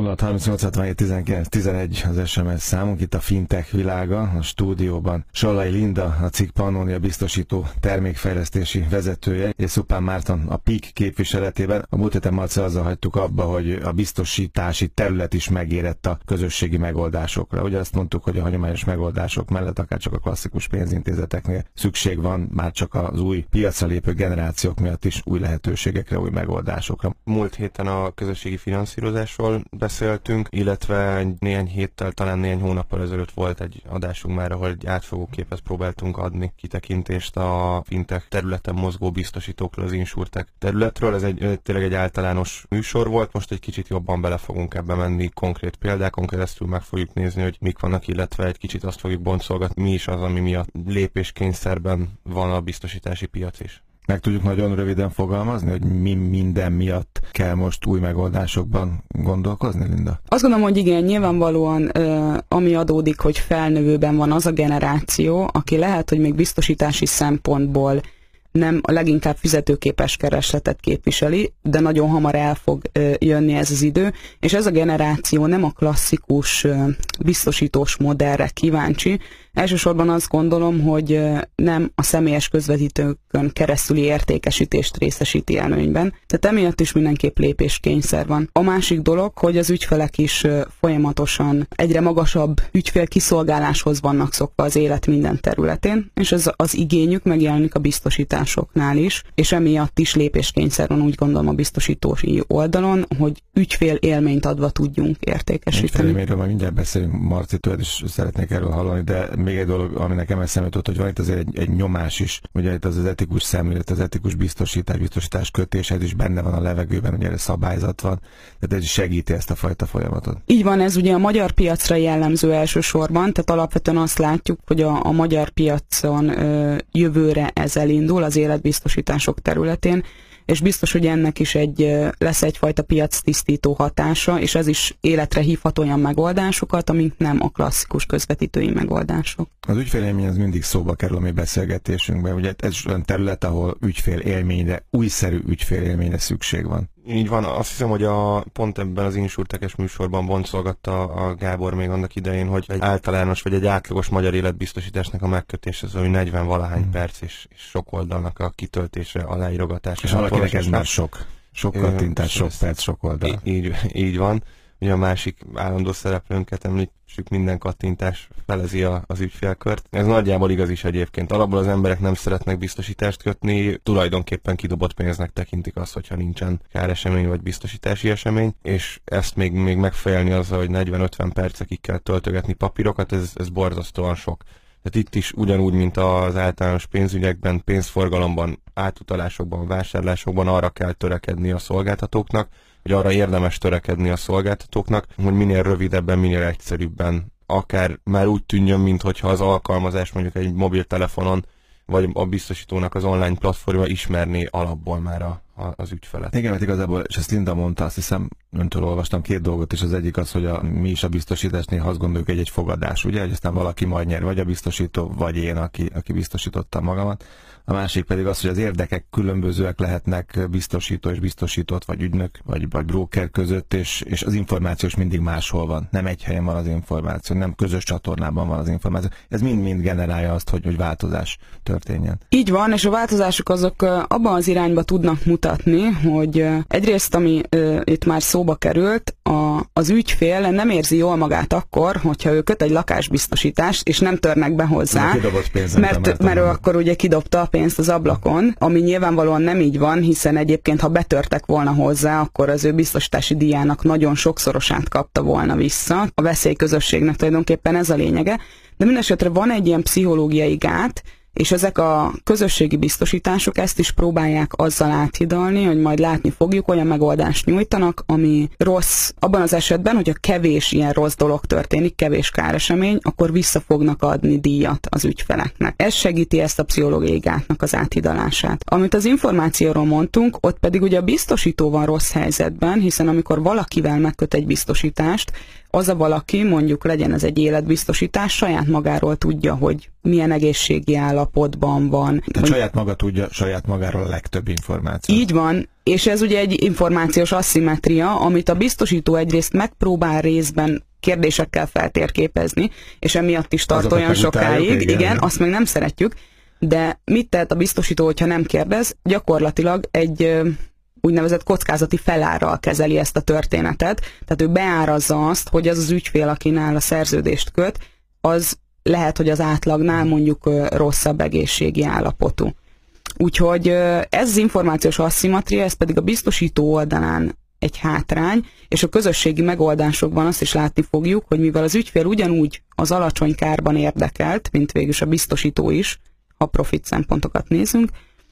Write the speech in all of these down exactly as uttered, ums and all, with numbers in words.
nulla harmincnyolc hatvanhét tizenkilenc tizenegy az es em es számunk, itt a Fintech világa, a stúdióban Sallai Linda, a cikk Pannonia biztosító termékfejlesztési vezetője, és Szupán Márton a pé i ká képviseletében. A múlt héten Marci azzal hagytuk abba, hogy a biztosítási terület is megérett a közösségi megoldásokra. Ugye azt mondtuk, hogy a hagyományos megoldások mellett akár csak a klasszikus pénzintézeteknél szükség van már csak az új piacra lépő generációk miatt is új lehetőségekre, új megoldásokra. Múlt héten a közösségi finanszírozásról beszéltünk, illetve néhány héttel, talán néhány hónappal ezelőtt volt egy adásunk már, ahol egy átfogó képet próbáltunk adni, kitekintést a fintech területen mozgó biztosítókról, az insurtech területről. Ez egy, tényleg egy általános műsor volt, most egy kicsit jobban bele fogunk ebbe menni, konkrét példákon keresztül meg fogjuk nézni, hogy mik vannak, illetve egy kicsit azt fogjuk boncolgatni, mi is az, ami miatt lépéskényszerben van a biztosítási piac is. Meg tudjuk nagyon röviden fogalmazni, hogy mi minden miatt kell most új megoldásokban gondolkozni, Linda? Azt gondolom, hogy igen, nyilvánvalóan ami adódik, hogy felnövőben van az a generáció, aki lehet, hogy még biztosítási szempontból nem a leginkább fizetőképes keresletet képviseli, de nagyon hamar el fog jönni ez az idő, és ez a generáció nem a klasszikus biztosítós modellre kíváncsi. Elsősorban azt gondolom, hogy nem a személyes közvetítőkön keresztüli értékesítést részesíti előnyben, tehát emiatt is mindenképp lépéskényszer van. A másik dolog, hogy az ügyfelek is folyamatosan egyre magasabb ügyfélkiszolgáláshoz vannak szokva az élet minden területén, és ez az igényük megjelenik a biztosításoknál is, és emiatt is lépéskényszer van, úgy gondolom, a biztosítói oldalon, hogy ügyfél élményt adva tudjunk értékesíteni. Ügyfélélményről majd mindjárt beszélünk, Marci, tőled is szeretnék erről hallani, de még egy dolog, ami nekem eszembe jutott, hogy van itt azért egy, egy nyomás is, ugye itt az, az etikus szemlélet, az etikus biztosítás, biztosítás kötés, ez is benne van a levegőben, ugye ez szabályzat van, tehát ez segíti ezt a fajta folyamatot. Így van, ez ugye a magyar piacra jellemző elsősorban, tehát alapvetően azt látjuk, hogy a, a magyar piacon ö, jövőre ez elindul az életbiztosítások területén, és biztos, hogy ennek is egy, lesz egyfajta piactisztító hatása, és ez is életre hívhat olyan megoldásokat, amik nem a klasszikus közvetítői megoldások. Az ügyfélélmény az mindig szóba kerül a mi beszélgetésünkben, ugye ez olyan terület, ahol ügyfélélményre, újszerű ügyfélélményre szükség van. Így van, azt hiszem, hogy a, pont ebben az insurtekes műsorban boncolgatta a Gábor még annak idején, hogy egy általános vagy egy átlagos magyar életbiztosításnak a megkötése az, hogy negyven valahány hmm. perc és, és sok oldalnak a kitöltése, aláírogatása. És valakinek ez már sok. Sok kattintás, sok perc, sok oldal. Így, így van. Ugye a másik állandó szereplőnket említsük, minden kattintás felezi a, az ügyfélkört. Ez nagyjából igaz is egyébként. Alapból az emberek nem szeretnek biztosítást kötni, tulajdonképpen kidobott pénznek tekintik azt, hogyha nincsen káresemény vagy biztosítási esemény, és ezt még, még megfejelni azzal, hogy negyven-ötven percekig kell töltögetni papírokat, ez, ez borzasztóan sok. Tehát itt is ugyanúgy, mint az általános pénzügyekben, pénzforgalomban, átutalásokban, vásárlásokban arra kell törekedni a szolgáltatóknak, hogy arra érdemes törekedni a szolgáltatóknak, hogy minél rövidebben, minél egyszerűbben, akár már úgy tűnjön, mintha az alkalmazás mondjuk egy mobiltelefonon, vagy a biztosítónak az online platformja ismerné alapból már a, a, az ügyfelet. Igen, mert igazából, és ezt Linda mondta, azt hiszem, öntől olvastam két dolgot, és az egyik az, hogy a, mi is a biztosításnél azt gondoljuk, hogy egy fogadás, ugye, hogy aztán valaki majd nyer, vagy a biztosító, vagy én, aki, aki biztosította magamat. A másik pedig az, hogy az érdekek különbözőek lehetnek biztosító és biztosított, vagy ügynök, vagy, vagy broker között, és, és az információ is mindig máshol van. Nem egy helyen van az információ, nem közös csatornában van az információ. Ez mind-mind generálja azt, hogy, hogy változás történjen. Így van, és a változások azok abban az irányba tudnak mutatni, hogy egyrészt, ami uh, itt már szóba került, a, az ügyfél nem érzi jól magát akkor, hogyha ő köt egy lakásbiztosítást, és nem törnek be hozzá, mert, mert ő akkor ugye kidobta a pénzt az ablakon, ami nyilvánvalóan nem így van, hiszen egyébként, ha betörtek volna hozzá, akkor az ő biztosítási díjának nagyon sokszorosát kapta volna vissza. A veszélyközösségnek tulajdonképpen ez a lényege, de mindesetre van egy ilyen pszichológiai gát, és ezek a közösségi biztosítások ezt is próbálják azzal áthidalni, hogy majd látni fogjuk, olyan megoldást nyújtanak, ami rossz, abban az esetben, hogyha kevés ilyen rossz dolog történik, kevés káresemény, akkor vissza fognak adni díjat az ügyfeleknek. Ez segíti ezt a pszichológiai gátnak az áthidalását. Amit az információról mondtunk, ott pedig ugye a biztosító van rossz helyzetben, hiszen amikor valakivel megköt egy biztosítást, az a valaki, mondjuk legyen ez egy életbiztosítás, saját magáról tudja, hogy milyen egészségi állapotban van. Tehát saját maga tudja saját magáról a legtöbb információt. Így van, és ez ugye egy információs asszimetria, amit a biztosító egyrészt megpróbál részben kérdésekkel feltérképezni, és emiatt is tart olyan sokáig, igen, igen, azt meg nem szeretjük, de mit tehet a biztosító, hogyha nem kérdez? Gyakorlatilag egy úgynevezett kockázati felárral kezeli ezt a történetet, tehát ő beárazza azt, hogy az az ügyfél, akinál a szerződést köt, az lehet, hogy az átlagnál mondjuk rosszabb egészségi állapotú. Úgyhogy ez az információs asszimetria, ez pedig a biztosító oldalán egy hátrány, és a közösségi megoldásokban azt is látni fogjuk, hogy mivel az ügyfél ugyanúgy az alacsony kárban érdekelt, mint végülis a biztosító is, ha profit szempontokat nézünk,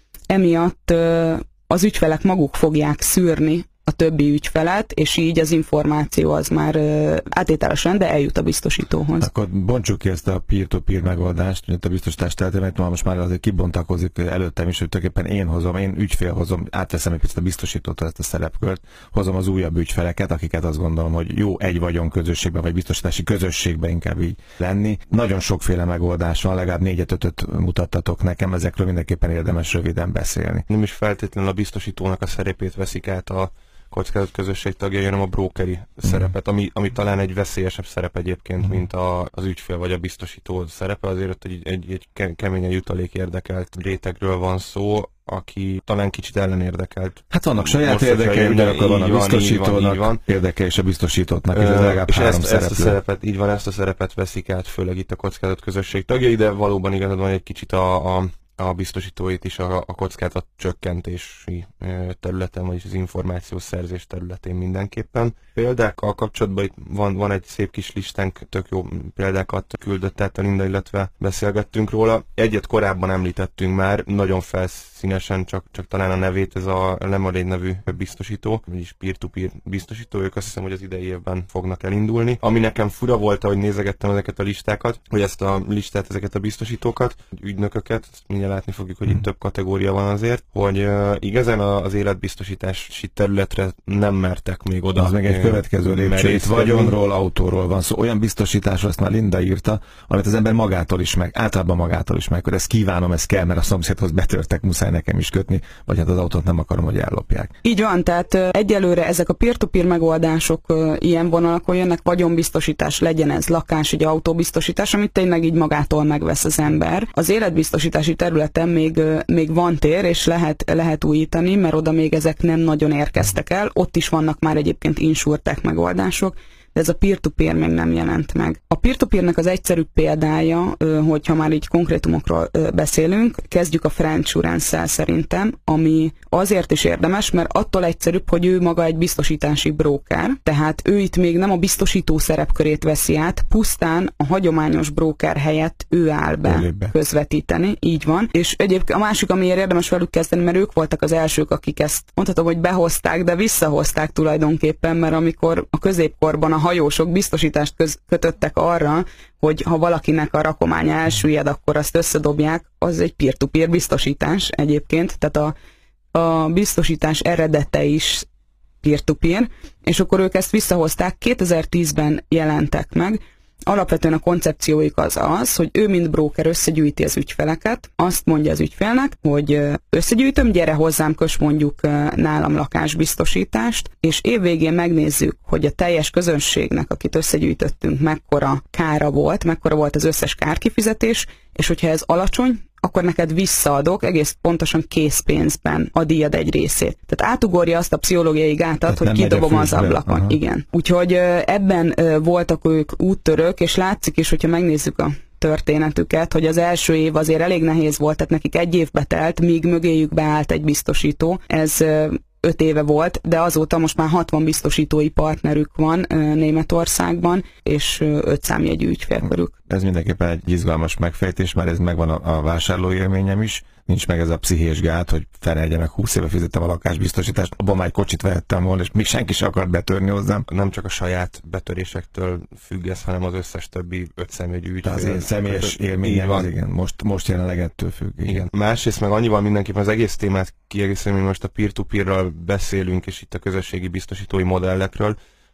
emiatt az ügyfelek maguk fogják szűrni a többi ügyfelet, és így az információ az már átételesen, de eljut a biztosítóhoz. Akkor bontsuk ki ezt a peer-to-peer megoldást, mint a biztosítás területén, mert most már azért kibontakozik előttem is, hogy tulajdonképpen én hozom, én ügyfél hozom, átveszem egy picit a biztosítótól ezt a szerepkört, hozom az újabb ügyfeleket, akiket azt gondolom, hogy jó egy vagyon közösségben, vagy biztosítási közösségben inkább így lenni. Nagyon sokféle megoldás van, legalább négyet-ötöt mutattatok nekem, ezekről mindenképpen érdemes röviden beszélni. Nem is feltétlenül a biztosítónak a szerepét veszik át a kockázat közösség tagjai, hanem a brókeri mm. szerepet, ami, ami talán egy veszélyesebb szerep egyébként, mm. mint a, az ügyfél vagy a biztosító szerepe. Azért egy, egy, egy keményen jutalék érdekelt rétegről van szó, aki talán kicsit ellenérdekelt. Hát vannak saját most, érdekei, ugyanakkor van a biztosítónak van, érdeke és a biztosítótnak, ez legalább és három ezt, ezt a szerepet, így van, ezt a szerepet veszik át, főleg itt a kockázat közösség tagjai, de valóban igazad van, egy kicsit a, a a biztosítóit is a, a kockázat csökkentési területen, vagyis az információs szerzés területén mindenképpen. Példákkal kapcsolatban itt van, van egy szép kis listánk, tök jó példákat küldött át a Linda, illetve beszélgettünk róla. Egyet korábban említettünk már, nagyon felszínesen, csak, csak talán a nevét, ez a Lemonade nevű biztosító, vagyis peer-to-peer biztosító, ők azt hiszem, hogy az idei évben fognak elindulni. Ami nekem fura volt, ahogy nézegettem ezeket a listákat, hogy ezt a listát, ezeket a biztosítókat, ügynököket, látni fogjuk, hogy itt több kategória van azért, hogy uh, igazán az életbiztosítási területre nem mertek még oda. Az meg egy következő lépcső. Itt vagyonról, autóról van szó. Szóval olyan biztosításról, azt már Linda írta, amit az ember magától is meg, általában magától is meg, hogy ezt kívánom, ez kell, mert a szomszédhoz betörtek, muszáj nekem is kötni, vagy hát az autót nem akarom, hogy ellopják. Így van, tehát uh, egyelőre ezek a peer-to-peer megoldások uh, ilyen vonalakon jönnek, vagyonbiztosítás, legyen ez lakás, egy autóbiztosítás, amit tényleg így magától megvesz az ember. Az életbiztosítási terület még, még van tér, és lehet, lehet újítani, mert oda még ezek nem nagyon érkeztek el. Ott is vannak már egyébként insurtech megoldások, de ez a peer-to-peer még nem jelent meg. A peer-to-peernek az egyszerűbb példája, hogyha már így konkrétumokról beszélünk, kezdjük a Friendsurance-szel szerintem, ami azért is érdemes, mert attól egyszerűbb, hogy ő maga egy biztosítási bróker, tehát ő itt még nem a biztosító szerepkörét veszi át, pusztán a hagyományos bróker helyett ő áll be Ölébe. közvetíteni, így van. És egyébként a másik, amiért érdemes velük kezdeni, mert ők voltak az elsők, akik ezt mondhatom, hogy behozták, de visszahozták tulajdonképpen, mert amikor a középkorban a hajósok biztosítást köz, kötöttek arra, hogy ha valakinek a rakománya elsüllyed, akkor azt összedobják, az egy peer-to-peer biztosítás egyébként, tehát a, a biztosítás eredete is peer-to-peer, és akkor ők ezt visszahozták, kétezer-tízben jelentek meg. Alapvetően a koncepcióik az az, hogy ő mint bróker összegyűjti az ügyfeleket, azt mondja az ügyfélnek, hogy összegyűjtöm, gyere hozzám, kös mondjuk nálam lakásbiztosítást, és évvégén megnézzük, hogy a teljes közönségnek, akit összegyűjtöttünk, mekkora kára volt, mekkora volt az összes kárkifizetés, és hogyha ez alacsony, akkor neked visszaadok, egész pontosan készpénzben a díjad egy részét. Tehát átugorja azt a pszichológiai gátat, tehát hogy kidobom az ablakon. Aha. Igen. Úgyhogy ebben voltak ők úttörők, és látszik is, hogyha megnézzük a történetüket, hogy az első év azért elég nehéz volt, tehát nekik egy évbe telt, míg mögéjük beállt egy biztosító. Ez öt éve volt, de azóta most már hatvan biztosítói partnerük van Németországban, és öt számjegyű ügyfélkörük. Ez mindenképpen egy izgalmas megfejtés, mert ez megvan a, a vásárlóélményem is. Nincs meg ez a pszichés gát, hogy felejtje meg húsz éve fizettem a lakásbiztosítást, abban már egy kocsit vehettem volna, és még senki sem akart betörni hozzám. Nem csak a saját betörésektől függ ez, hanem az összes többi öt személyű ügyfél. Az én személyes élményem az, igen. Most, most jelenleg ettől függ. Igen. igen. Másrészt meg annyival mindenképpen az egész témát kiegészíteni, hogy most a peer-to-peerről beszélünk, és itt a közösségi biztosítói modellekről,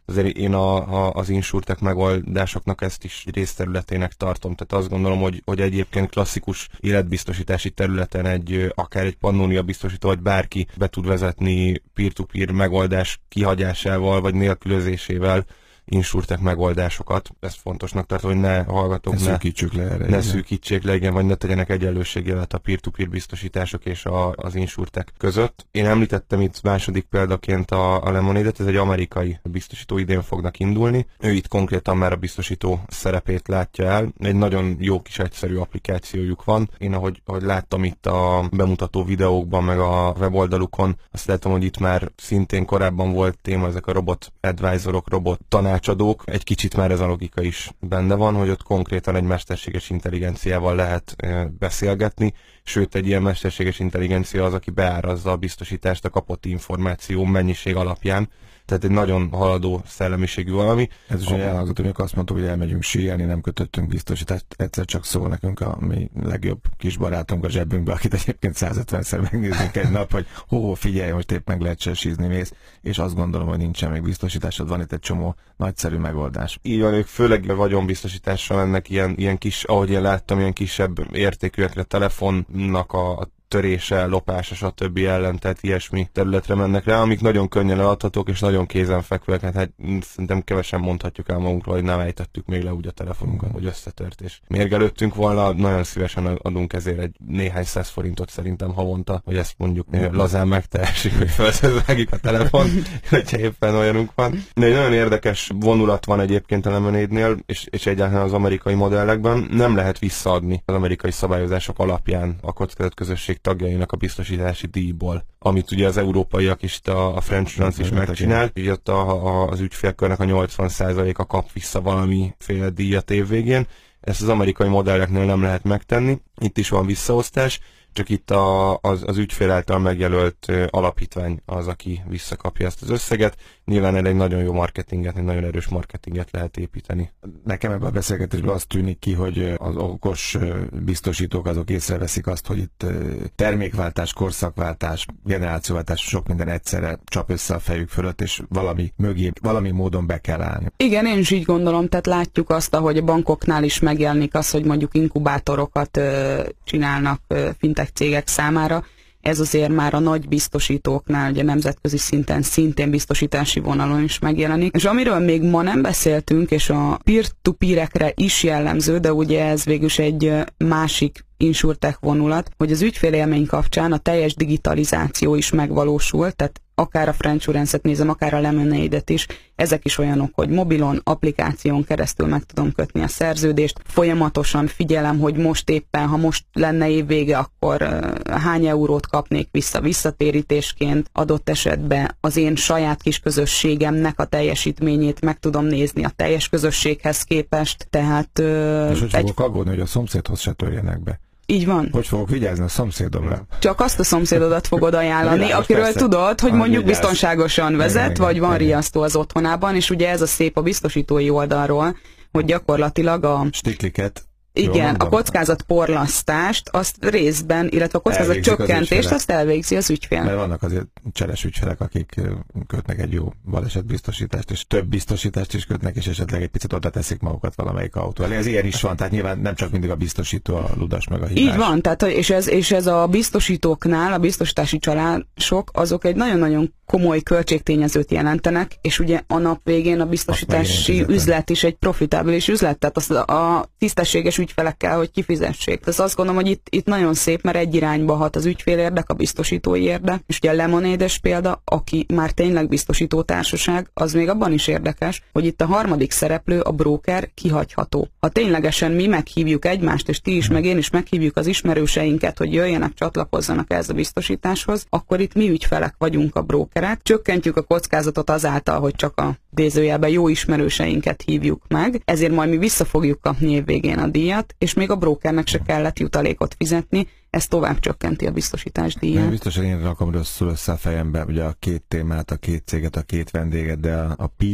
azért én a, a, az insurtech megoldásoknak ezt is részterületének tartom. Tehát azt gondolom, hogy, hogy egyébként klasszikus életbiztosítási területen egy akár egy Pannónia biztosító, vagy bárki be tud vezetni peer-to-peer megoldás kihagyásával, vagy nélkülözésével insurtech megoldásokat. Ezt fontosnak tartom, hogy ne hallgatók, ne, szűkítsük le erre, ne szűkítsék le, igen, vagy ne tegyenek egyenlőségjelet a peer-to-peer biztosítások és a, az insurtech között. Én említettem itt második példaként a, a Lemonade-et, ez egy amerikai biztosító, idén fognak indulni. Ő itt konkrétan már a biztosító szerepét látja el. Egy nagyon jó kis egyszerű applikációjuk van. Én ahogy, ahogy láttam itt a bemutató videókban, meg a weboldalukon, azt látom, hogy itt már szintén korábban volt téma, ezek a robot advisorok, robot tanácsadók. Egy kicsit már ez a logika is benne van, hogy ott konkrétan egy mesterséges intelligenciával lehet e, beszélgetni, sőt egy ilyen mesterséges intelligencia az, aki beárazza a biztosítást a kapott információ mennyiség alapján. Tehát egy nagyon haladó szellemiségű valami. Ez is elhangzott, hogy azt mondtuk, hogy elmegyünk síelni, nem kötöttünk biztosítást. Egyszer csak szól nekünk a mi legjobb kis barátunk a zsebünkbe, akit egyébként százötvenszer megnézzünk egy nap, hogy hó, figyelj, most épp meg lehet sízni, mész, és azt gondolom, hogy nincsen még biztosításod, van itt egy csomó nagyszerű megoldás. Így van, ők főleg vagyonbiztosítással mennek ilyen, ilyen kis, ahogy én láttam, ilyen kisebb értékűekre, telefonnak a, a törése, lopása, stb. Ellen, tehát ilyesmi területre mennek rá, amik nagyon könnyen eladhatók és nagyon kézenfekvőek. Hát, hát szerintem kevesen mondhatjuk el magunkról, hogy nem ejtettük még le úgy a telefonunkat, hogy összetört és mérgelődtünk volna. Nagyon szívesen adunk ezért egy néhány száz forintot szerintem havonta, hogy ezt mondjuk lazán megtehessük, hogy felszezvágjuk a telefon, hogyha éppen olyanunk van. De egy nagyon érdekes vonulat van egyébként a Lemonade-nél, és, és egyáltalán az amerikai modellekben. Nem lehet visszaadni az amerikai szabályozások alapján a kockázatközösség tagjainak a biztosítási díjból, amit ugye az európaiak is, a, a French Insurance is megcsinál, így ott a, a, az ügyfélkörnek a nyolcvan százaléka kap vissza valamiféle díjat évvégén. Ezt az amerikai modelleknél nem lehet megtenni, itt is van visszaosztás, csak itt a, az, az ügyfél által megjelölt alapítvány az, aki visszakapja ezt az összeget. Nyilván egy nagyon jó marketinget, egy nagyon erős marketinget lehet építeni. Nekem ebben a beszélgetésben azt tűnik ki, hogy az okos biztosítók azok észreveszik azt, hogy itt termékváltás, korszakváltás, generációváltás, sok minden egyszerre csap össze a fejük fölött, és valami mögé, valami módon be kell állni. Igen, én is így gondolom, tehát látjuk azt, ahogy a bankoknál is megjelenik az, hogy mondjuk inkubátorokat ö, csinálnak ö, fintech cégek számára. Ez azért már a nagy biztosítóknál, ugye nemzetközi szinten szintén biztosítási vonalon is megjelenik. És amiről még ma nem beszéltünk, és a peer-to-peerekre is jellemző, de ugye ez végülis egy másik insurtech vonulat, hogy az ügyfélélmény kapcsán a teljes digitalizáció is megvalósul, tehát akár a French Insurance-et nézem, akár a Lemonade-et is, ezek is olyanok, hogy mobilon, applikáción keresztül meg tudom kötni a szerződést, folyamatosan figyelem, hogy most éppen, ha most lenne évvége, akkor uh, hány eurót kapnék vissza visszatérítésként, adott esetben az én saját kis közösségemnek a teljesítményét meg tudom nézni a teljes közösséghez képest, tehát... Uh, És hogy egy... fogok aggódni, hogy a szomszédhoz se törjenek be. Így van. Hogy fogok vigyázni a szomszédomra? Csak azt a szomszédodat fogod ajánlani, Világos, akiről persze. tudod, hogy mondjuk vigyázz. biztonságosan vezet, igen, vagy igen, van igen. riasztó az otthonában, és ugye ez a szép a biztosítói oldalról, hogy gyakorlatilag a... Stikliket. Igen, a kockázatporlasztást, azt részben, illetve a kockázatcsökkentést, azt elvégzi az ügyfél. Mert vannak azért cseres ügyfelek, akik kötnek egy jó balesetbiztosítást, és több biztosítást is kötnek, és esetleg egy picit oda teszik magukat valamelyik autó elé. Ez ilyen is van, tehát nyilván nem csak mindig a biztosító a ludas meg a hibás. Így van, tehát, és, ez, és ez a biztosítóknál, a biztosítási csalások, azok egy nagyon-nagyon komoly költségtényezőt jelentenek, és ugye a nap végén a biztosítási üzlet is egy profitábilis üzlet, tehát azt a tisztességes ügyfelekkel, hogy kifizessék. Tehát azt gondolom, hogy itt, itt nagyon szép, mert egy irányba hat az ügyfél érdek, a biztosítói érdek, és ugye a Lemonade-es példa, aki már tényleg biztosító társaság, az még abban is érdekes, hogy itt a harmadik szereplő, a broker kihagyható. Ha ténylegesen mi meghívjuk egymást, és ti is, meg én is meghívjuk az ismerőseinket, hogy jöjjenek, csatlakozzanak ehhez a biztosításhoz, akkor itt mi ügyfelek vagyunk a brokerek, csökkentjük a kockázatot azáltal, hogy csak a idézőjelben jó ismerőseinket hívjuk meg, ezért majd mi vissza fogjuk kapni évvégén a díjat, és még a brokernek se kellett jutalékot fizetni, ez tovább csökkenti a biztosítás díját. Biztos, hogy én rakom rosszul össze a fejembe ugye a két témát, a két céget, a két vendéget, de a, a peak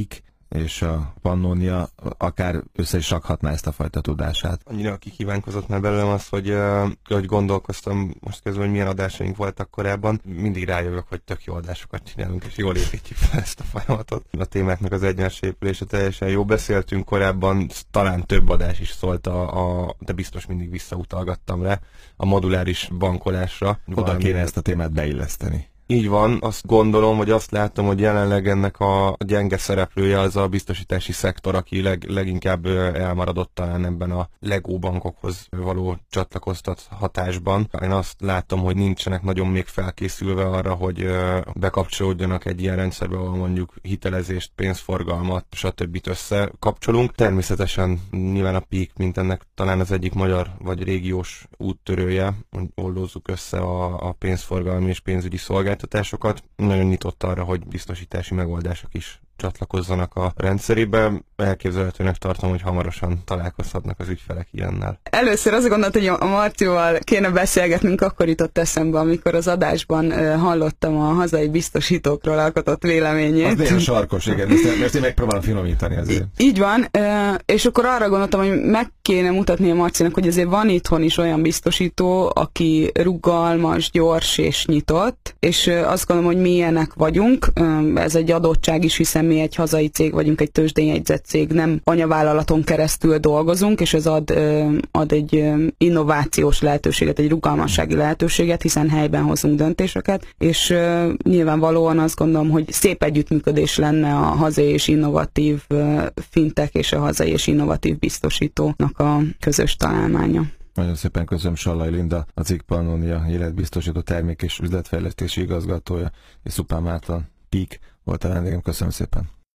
és a Pannonia akár össze is rakhatná ezt a fajta tudását. Annyira kikívánkozott már belőlem az, hogy, uh, hogy gondolkoztam most közben, hogy milyen adásaink voltak korábban. Mindig rájövök, hogy tök jó adásokat csinálunk, és jól építjük fel ezt a folyamatot. A témáknak az egyenes épülése teljesen jó. Beszéltünk korábban, talán több adás is szólt, a, a, de biztos mindig visszautalgattam rá, a moduláris bankolásra. Oda kéne ezt a témát beilleszteni. Így van, azt gondolom, vagy azt látom, hogy jelenleg ennek a gyenge szereplője az a biztosítási szektor, aki leg, leginkább elmaradott talán ebben a Lego bankokhoz való csatlakoztathatásban. Én azt látom, hogy nincsenek nagyon még felkészülve arra, hogy bekapcsolódjanak egy ilyen rendszerbe, ahol mondjuk hitelezést, pénzforgalmat, stb. Összekapcsolunk. Természetesen nyilván a PEAK, mint ennek talán az egyik magyar vagy régiós úttörője, hogy oldózzuk össze a, a pénzforgalmi és pénzügyi szolgáltatásokat. Nagyon nyitott arra, hogy biztosítási megoldások is csatlakozzanak a rendszerébe. Elképzelhetőnek tartom, hogy hamarosan találkozhatnak az ügyfelek ilyennel. Először azt gondoltam, hogy a Marcival kéne beszélgetnünk, akkor jutott eszembe, amikor az adásban hallottam a hazai biztosítókról alkotott véleményét. Az nagyon sarkos, igen, mert én megpróbálom finomítani azért. Így van, és akkor arra gondoltam, hogy meg kéne mutatni a Marcinak, hogy azért van itthon is olyan biztosító, aki rugalmas, gyors és nyitott, és azt gondolom, hogy mi ilyenek vagyunk. Ez egy adottság is, hiszen mi egy hazai cég vagyunk, egy tőzsdén jegyzett cég, nem anyavállalaton keresztül dolgozunk, és ez ad, ad egy innovációs lehetőséget, egy rugalmassági lehetőséget, hiszen helyben hozunk döntéseket, és nyilvánvalóan azt gondolom, hogy szép együttműködés lenne a hazai és innovatív fintech és a hazai és innovatív biztosítónak a közös találmánya. Nagyon szépen köszönöm Sallai Linda, a cikk Pannonia életbiztosító termék és üzletfejlesztési igazgatója, és Szupán Márton, PEAK volt a vendégem. Köszönöm szépen.